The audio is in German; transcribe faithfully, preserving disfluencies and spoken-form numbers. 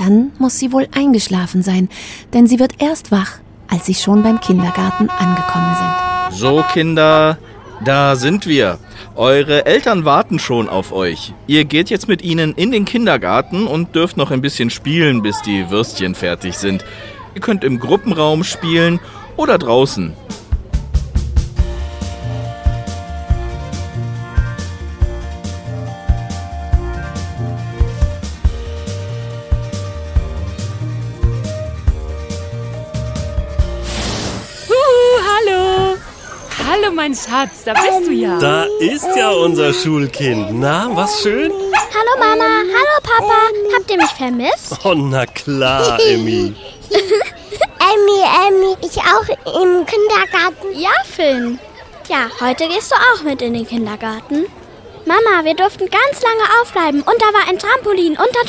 Dann muss sie wohl eingeschlafen sein, denn sie wird erst wach, als sie schon beim Kindergarten angekommen sind. So, Kinder, da sind wir. Eure Eltern warten schon auf euch. Ihr geht jetzt mit ihnen in den Kindergarten und dürft noch ein bisschen spielen, bis die Würstchen fertig sind. Ihr könnt im Gruppenraum spielen oder draußen. Hallo, mein Schatz, da bist du ja. Da ist ja unser Schulkind. Na, was schön? Hallo Mama, hallo Papa. Habt ihr mich vermisst? Oh, na klar, Emmy. Emmy, Emmy, ich auch im Kindergarten. Ja, Finn. Ja, heute gehst du auch mit in den Kindergarten. Mama, wir durften ganz lange aufbleiben und da war ein Trampolin und da